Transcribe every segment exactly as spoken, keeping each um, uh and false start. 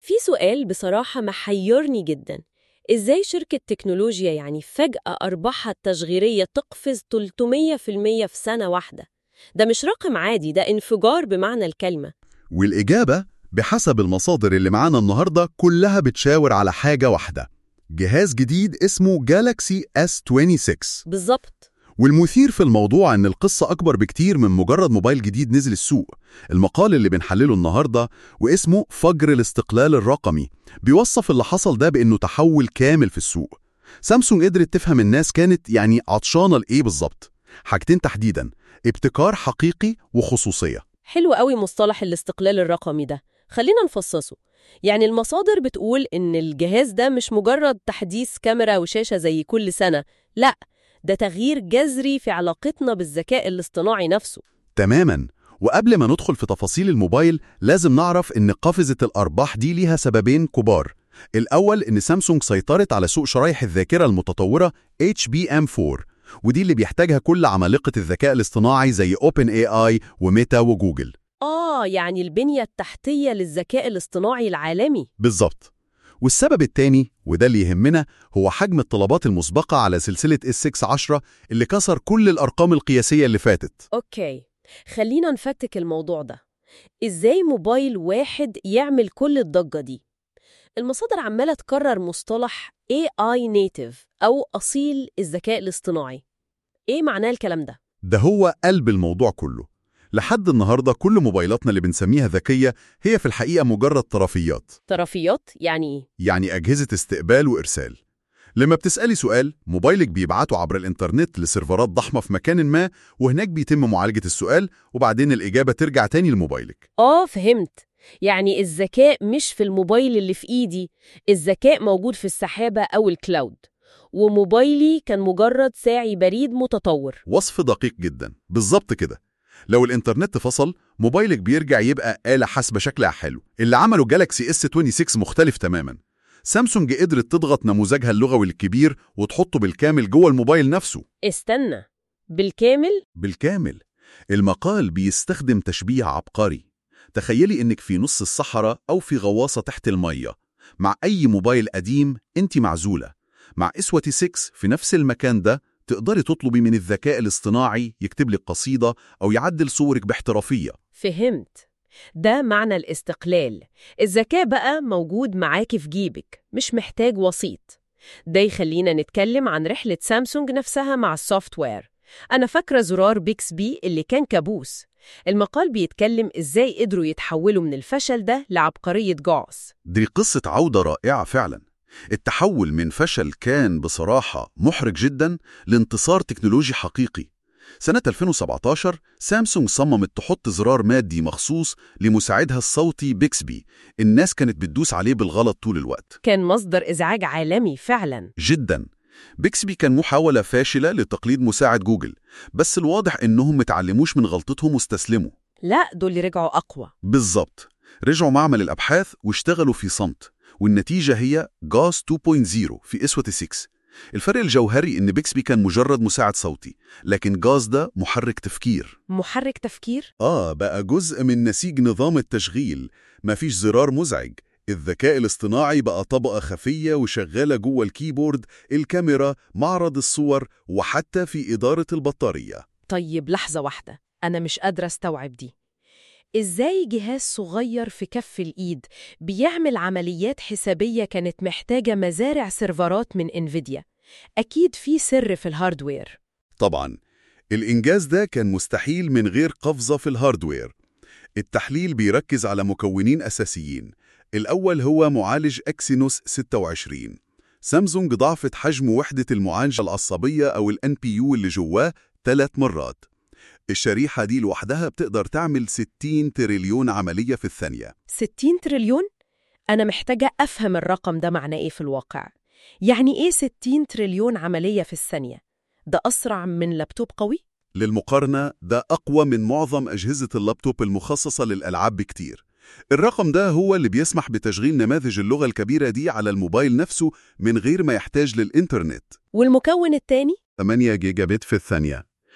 في سؤال بصراحة محيرني جدا. إزاي شركة تكنولوجيا يعني فجأة أرباحها التشغيلية تقفز ثلاثمية في المية في سنة واحدة؟ ده مش رقم عادي، ده انفجار بمعنى الكلمة. والإجابة بحسب المصادر اللي معانا النهاردة كلها بتشاور على حاجة واحدة: جهاز جديد اسمه جالاكسي إس ستة وعشرين. بالظبط. والمثير في الموضوع إن القصة أكبر بكتير من مجرد موبايل جديد نزل السوق. المقال اللي بنحلله النهاردة واسمه فجر الاستقلال الرقمي بيوصف اللي حصل ده بإنه تحول كامل في السوق. سامسونج قدرت تفهم الناس كانت يعني عطشانة لإيه بالظبط. حاجتين تحديداً: ابتكار حقيقي وخصوصية. حلو قوي مصطلح الاستقلال الرقمي ده، خلينا نفصصه. يعني المصادر بتقول إن الجهاز ده مش مجرد تحديث كاميرا وشاشة زي كل سنة، لأ، ده تغيير جذري في علاقتنا بالذكاء الاصطناعي نفسه. تماماً. وقبل ما ندخل في تفاصيل الموبايل لازم نعرف إن قفزة الأرباح دي ليها سببين كبار. الأول إن سامسونج سيطرت على سوق شرايح الذاكرة المتطورة إتش بي إم فور، ودي اللي بيحتاجها كل عمالقة الذكاء الاصطناعي زي أوبن إيه آي وميتا وجوجل. آه، يعني البنية التحتية للذكاء الاصطناعي العالمي. بالظبط. والسبب التاني وده اللي يهمنا هو حجم الطلبات المسبقة على سلسلة إس ستة عشرة اللي كسر كل الأرقام القياسية اللي فاتت. أوكي، خلينا نفتك الموضوع ده. إزاي موبايل واحد يعمل كل الضجة دي؟ المصادر عمالة تكرر مصطلح إيه آي Native أو أصيل الذكاء الاصطناعي. إيه معناه الكلام ده؟ ده هو قلب الموضوع كله. لحد النهاردة كل موبايلاتنا اللي بنسميها ذكية هي في الحقيقة مجرد طرفيات. طرفيات يعني إيه؟ يعني أجهزة استقبال وإرسال. لما بتسألي سؤال، موبايلك بيبعته عبر الإنترنت لسيرفرات ضخمة في مكان ما، وهناك بيتم معالجة السؤال وبعدين الإجابة ترجع تاني لموبايلك. آه، فهمت. يعني الذكاء مش في الموبايل اللي في إيدي، الذكاء موجود في السحابة أو الكلاود، وموبايلي كان مجرد ساعي بريد متطور. وصف دقيق جدا، بالظبط كده. لو الإنترنت فصل، موبايلك بيرجع يبقى آلة حاسبة شكلها حلو. اللي عمله جالاكسي إس ستة وعشرين مختلف تماما. سامسونج قدرت تضغط نموذجها اللغوي الكبير وتحطه بالكامل جوه الموبايل نفسه. استنى، بالكامل؟ بالكامل. المقال بيستخدم تشبيه عبقري. تخيلي إنك في نص الصحراء أو في غواصة تحت المية. مع أي موبايل قديم أنت معزولة. مع إس ستة في نفس المكان ده تقدري تطلبي من الذكاء الاصطناعي يكتب لك قصيدة أو يعدل صورك باحترافية. فهمت. ده معنى الاستقلال. الذكاء بقى موجود معاكي في جيبك، مش محتاج وسيط. ده يخلينا نتكلم عن رحلة سامسونج نفسها مع السوفت وير. أنا فاكرة زرار بيكسبي اللي كان كابوس. المقال بيتكلم إزاي قدروا يتحولوا من الفشل ده لعبقرية جوس. دي قصة عودة رائعة فعلا. التحول من فشل كان بصراحة محرج جدا لانتصار تكنولوجي حقيقي. سنة ألفين وسبعتاشر سامسونج صممت تحط زرار مادي مخصوص لمساعدها الصوتي بيكسبي. الناس كانت بتدوس عليه بالغلط طول الوقت. كان مصدر إزعاج عالمي فعلا. جدا. بيكسبي كان محاولة فاشلة لتقليد مساعد جوجل، بس الواضح إنهم متعلموش من غلطتهم واستسلموا. لا، دول رجعوا أقوى. بالظبط. رجعوا معمل الأبحاث واشتغلوا في صمت، والنتيجة هي جاز اتنين صفر في إس ستة. الفرق الجوهري إن بيكسبي كان مجرد مساعد صوتي، لكن جاز ده محرك تفكير. محرك تفكير؟ آه، بقى جزء من نسيج نظام التشغيل. مفيش زرار مزعج. الذكاء الاصطناعي بقى طبقة خفية وشغالة جوه الكيبورد، الكاميرا، معرض الصور، وحتى في إدارة البطارية. طيب لحظة واحدة، أنا مش قادرة استوعب دي. إزاي جهاز صغير في كف الإيد بيعمل عمليات حسابية كانت محتاجة مزارع سيرفرات من إنفيديا؟ أكيد في سر في الهاردوير. طبعاً. الإنجاز ده كان مستحيل من غير قفزة في الهاردوير. التحليل بيركز على مكونين أساسيين. الأول هو معالج أكسينوس ستة وعشرين. سامسونج ضاعفت حجم وحدة المعالجة العصبية أو ال إن بي يو اللي جواه ثلاث مرات. الشريحة دي لوحدها بتقدر تعمل ستين تريليون عملية في الثانية. ستين تريليون؟ أنا محتاجة أفهم الرقم ده معناه إيه في الواقع. يعني إيه ستين تريليون عملية في الثانية؟ ده أسرع من لابتوب قوي؟ للمقارنة ده أقوى من معظم أجهزة اللابتوب المخصصة للألعاب بكتير. الرقم ده هو اللي بيسمح بتشغيل نماذج اللغة الكبيرة دي على الموبايل نفسه من غير ما يحتاج للإنترنت. والمكون الثاني؟ ثمانية جيجا بت في الثانية.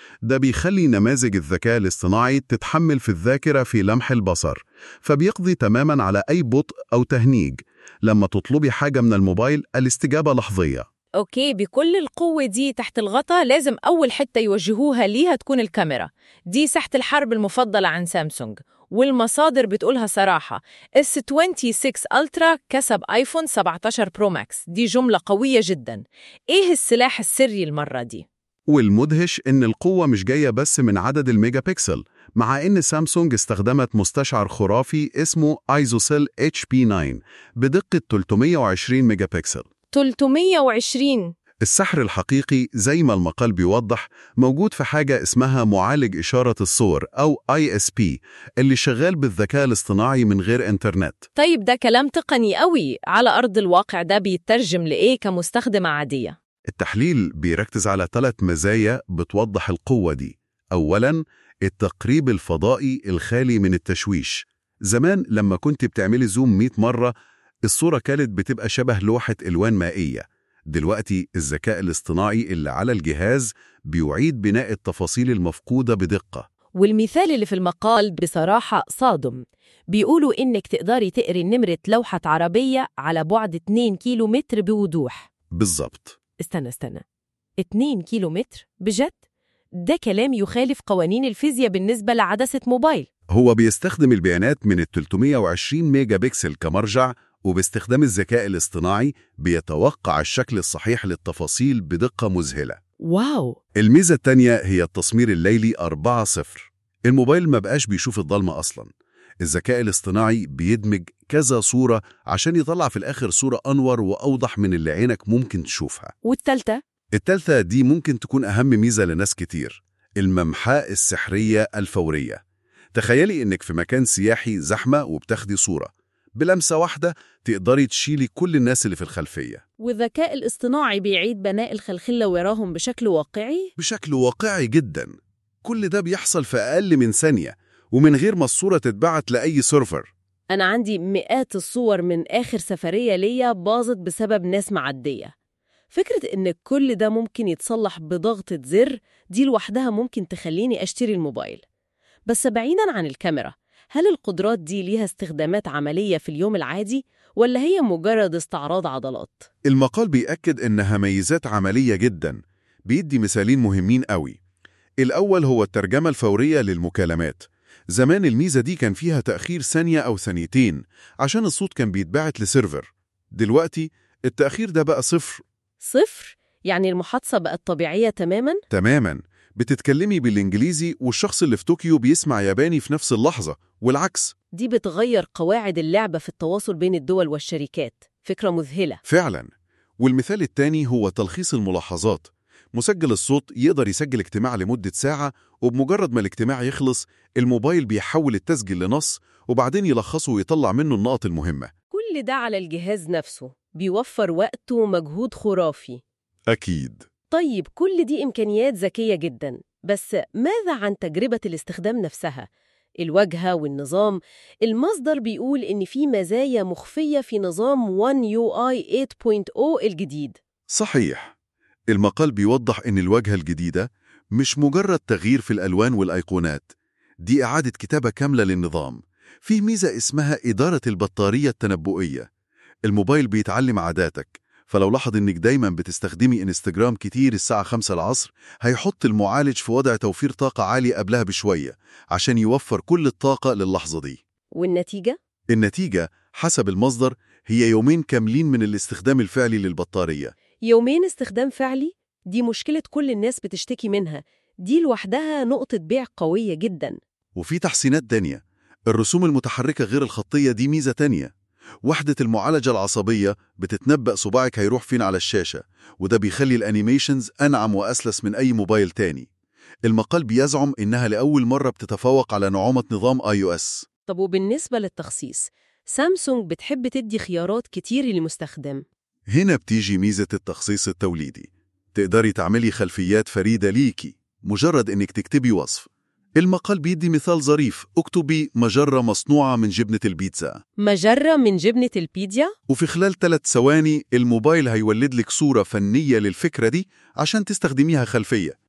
ده بيخلي نماذج الذكاء الاصطناعي تتحمل في الذاكرة في لمح البصر، فبيقضي تماماً على أي بطء أو تهنيج. لما تطلبي حاجة من الموبايل الاستجابة لحظية. أوكي، بكل القوة دي تحت الغطاء لازم أول حتة يوجهوها ليها تكون الكاميرا. دي ساحة الحرب المفضلة عن سامسونج، والمصادر بتقولها صراحة. اس ستة وعشرين ألترا كسب آيفون سبعتاشر برو ماكس، دي جملة قوية جدا. إيه السلاح السري المرة دي؟ والمدهش إن القوة مش جاية بس من عدد الميجا بيكسل، مع إن سامسونج استخدمت مستشعر خرافي اسمه ايزوسيل اتش بي تسعة بدقة ثلاثمية وعشرين ميجا بيكسل. ثلاثمية وعشرين. السحر الحقيقي زي ما المقال بيوضح موجود في حاجة اسمها معالج إشارة الصور أو آي إس بي اللي شغال بالذكاء الاصطناعي من غير إنترنت. طيب ده كلام تقني قوي، على أرض الواقع ده بيترجم لإيه كمستخدمة عادية؟ التحليل بيركز على ثلاث مزايا بتوضح القوة دي. أولاً، التقريب الفضائي الخالي من التشويش. زمان لما كنت بتعملي زوم مئة مرة الصورة كانت بتبقى شبه لوحة ألوان مائية. دلوقتي الذكاء الاصطناعي اللي على الجهاز بيعيد بناء التفاصيل المفقودة بدقة. والمثال اللي في المقال بصراحة صادم. بيقولوا إنك تقدري تقري نمرة لوحة عربية على بعد اتنين كيلو متر بوضوح. بالظبط. استنى استنى اتنين كيلو متر؟ بجد؟ ده كلام يخالف قوانين الفيزياء بالنسبة لعدسة موبايل. هو بيستخدم البيانات من ال ثلاثمية وعشرين ميجا بكسل كمرجع، وباستخدام الذكاء الاصطناعي بيتوقع الشكل الصحيح للتفاصيل بدقة مذهلة. واو! الميزة التانية هي التصمير الليلي أربعة صفر. الموبايل ما بقاش بيشوف الضلمة أصلاً. الذكاء الاصطناعي بيدمج كذا صورة عشان يطلع في الآخر صورة أنور وأوضح من اللي عينك ممكن تشوفها. والتالتة؟ التالتة دي ممكن تكون أهم ميزة لناس كتير، الممحاة السحرية الفورية. تخيلي إنك في مكان سياحي زحمة وبتاخدي صورة، بلمسة واحدة تقدري تشيلي كل الناس اللي في الخلفية. والذكاء الاصطناعي بيعيد بناء الخلخلة وراهم بشكل واقعي؟ بشكل واقعي جدا. كل ده بيحصل في أقل من ثانية ومن غير ما الصورة تتبعت لأي سيرفر. أنا عندي مئات الصور من آخر سفرية ليا باظت بسبب ناس معدية. فكرة إن كل ده ممكن يتصلح بضغطة زر دي لوحدها ممكن تخليني أشتري الموبايل. بس بعيداً عن الكاميرا، هل القدرات دي ليها استخدامات عملية في اليوم العادي ولا هي مجرد استعراض عضلات؟ المقال بيأكد إنها ميزات عملية جدا. بيدي مثالين مهمين قوي. الأول هو الترجمة الفورية للمكالمات. زمان الميزة دي كان فيها تأخير ثانية أو ثانيتين عشان الصوت كان بيتبعت لسيرفر. دلوقتي التأخير ده بقى صفر. صفر؟ يعني المحادثة بقت طبيعية تماماً؟ تماماً. بتتكلمي بالإنجليزي والشخص اللي في طوكيو بيسمع ياباني في نفس اللحظة، والعكس. دي بتغير قواعد اللعبة في التواصل بين الدول والشركات. فكرة مذهلة فعلاً. والمثال الثاني هو تلخيص الملاحظات. مسجل الصوت يقدر يسجل اجتماع لمدة ساعة، وبمجرد ما الاجتماع يخلص الموبايل بيحول التسجيل لنص وبعدين يلخصه ويطلع منه النقط المهمة. كل ده على الجهاز نفسه بيوفر وقت ومجهود خرافي. أكيد. طيب كل دي إمكانيات ذكية جداً، بس ماذا عن تجربة الاستخدام نفسها؟ الواجهة والنظام. المصدر بيقول إن في مزايا مخفية في نظام وان يو آي ثمانية نقطة صفر الجديد. صحيح. المقال بيوضح إن الواجهة الجديدة مش مجرد تغيير في الألوان والأيقونات، دي إعادة كتابة كاملة للنظام. فيه ميزة اسمها إدارة البطارية التنبؤية. الموبايل بيتعلم عاداتك، فلو لاحظ إنك دايماً بتستخدمي إنستجرام كتير الساعة خمسة العصر هيحط المعالج في وضع توفير طاقة عالية قبلها بشوية عشان يوفر كل الطاقة للحظة دي. والنتيجة؟ النتيجة حسب المصدر هي يومين كاملين من الاستخدام الفعلي للبطارية. يومين استخدام فعلي؟ دي مشكلة كل الناس بتشتكي منها. دي لوحدها نقطة بيع قوية جداً. وفي تحسينات تانية. الرسوم المتحركة غير الخطية دي ميزة تانية. وحدة المعالجة العصبية بتتنبأ صباعك هيروح فين على الشاشة، وده بيخلي الأنيميشنز أنعم وأسلس من أي موبايل تاني. المقال بيزعم إنها لأول مرة بتتفوق على نعومة نظام آي أو إس. طب وبالنسبة للتخصيص، سامسونج بتحب تدي خيارات كتير للمستخدم. هنا بتيجي ميزة التخصيص التوليدي. تقدري تعملي خلفيات فريدة ليكي مجرد إنك تكتبي وصف. المقال بيدي مثال ظريف. اكتبي مجرة مصنوعة من جبنة البيتزا. مجرة من جبنة البيتزا؟ وفي خلال ثلاث ثواني الموبايل هيولد لك صورة فنية للفكرة دي عشان تستخدميها خلفية.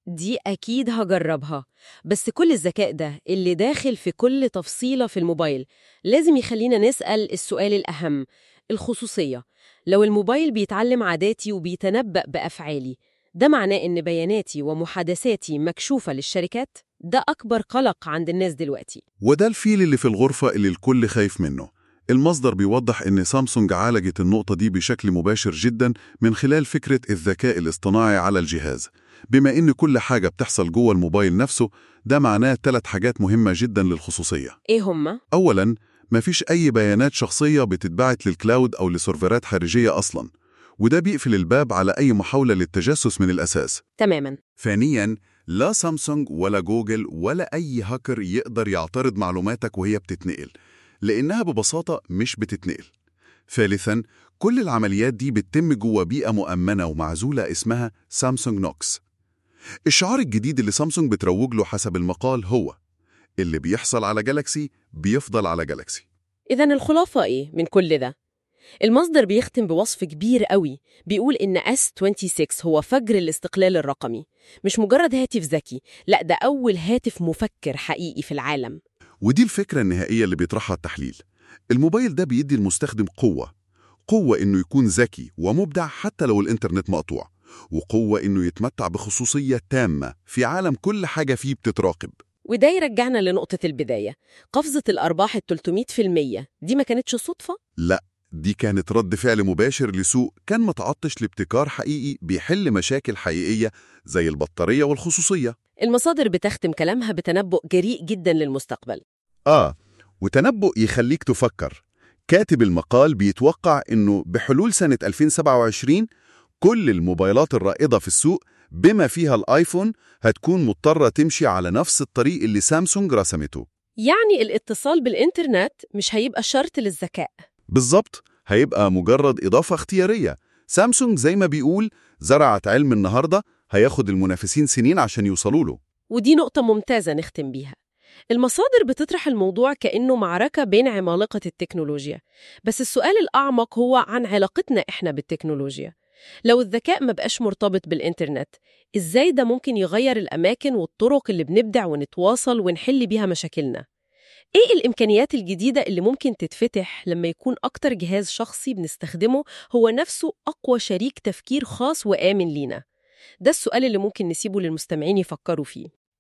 دي أكيد هجربها. بس كل الذكاء ده اللي داخل في كل تفصيلة في الموبايل لازم يخلينا نسأل السؤال الأهم، الخصوصية. لو الموبايل بيتعلم عاداتي وبيتنبأ بأفعالي، ده معناه إن بياناتي ومحادثاتي مكشوفة للشركات؟ ده أكبر قلق عند الناس دلوقتي. وده الفيل اللي في الغرفة اللي الكل خايف منه. المصدر بيوضح إن سامسونج عالجت النقطة دي بشكل مباشر جدا من خلال فكرة الذكاء الاصطناعي على الجهاز. بما إن كل حاجة بتحصل جوه الموبايل نفسه، ده معناه ثلاث حاجات مهمة جدا للخصوصية. إيه هما؟ أولاً، مفيش أي بيانات شخصية بتتبعت للكلاود أو لسيرفرات خارجية أصلاً، وده بيقفل الباب على أي محاولة للتجسس من الأساس. تماماً. ثانياً، لا سامسونج ولا جوجل ولا أي هاكر يقدر يعترض معلوماتك وهي بتتنقل، لأنها ببساطة مش بتتنقل. ثالثاً، كل العمليات دي بتتم جوه بيئة مؤمنة ومعزولة اسمها سامسونج نوكس. الشعار الجديد اللي سامسونج بتروج له حسب المقال هو: اللي بيحصل على جالاكسي بيفضل على جالاكسي. إذن الخلاصة إيه من كل ده؟ المصدر بيختم بوصف كبير قوي، بيقول إن إس ستة وعشرين هو فجر الاستقلال الرقمي، مش مجرد هاتف ذكي، لا ده أول هاتف مفكر حقيقي في العالم. ودي الفكرة النهائية اللي بيطرحها التحليل. الموبايل ده بيدي المستخدم قوة، قوة إنه يكون ذكي ومبدع حتى لو الإنترنت مقطوع، وقوة إنه يتمتع بخصوصية تامة في عالم كل حاجة فيه بتتراقب. وده يرجعنا لنقطة البداية، قفزة الأرباح الثلاثمية في المية دي ما كانتش صدفة؟ لا، دي كانت رد فعل مباشر لسوق كان متعطش لابتكار حقيقي بيحل مشاكل حقيقية زي البطارية والخصوصية. المصادر بتختم كلامها بتنبؤ جريء جدا للمستقبل. آه، وتنبؤ يخليك تفكر. كاتب المقال بيتوقع إنه بحلول سنة ألفين وسبعة وعشرين كل الموبايلات الرائدة في السوق بما فيها الآيفون هتكون مضطرة تمشي على نفس الطريق اللي سامسونج رسمته. يعني الاتصال بالإنترنت مش هيبقى شرط للذكاء. بالظبط، هيبقى مجرد إضافة اختيارية. سامسونج زي ما بيقول زرعت علم النهاردة هياخد المنافسين سنين عشان يوصلوا له. ودي نقطة ممتازة نختم بيها. المصادر بتطرح الموضوع كأنه معركة بين عمالقة التكنولوجيا، بس السؤال الأعمق هو عن علاقتنا إحنا بالتكنولوجيا. لو الذكاء ما بقاش مرتبط بالإنترنت، إزاي ده ممكن يغير الأماكن والطرق اللي بنبدع ونتواصل ونحل بيها مشاكلنا؟ إيه الإمكانيات الجديدة اللي ممكن تتفتح لما يكون أكتر جهاز شخصي بنستخدمه هو نفسه أقوى شريك تفكير خاص وآمن لينا؟ ده السؤال اللي ممكن نسيبه للمستمعين يفكروا فيه.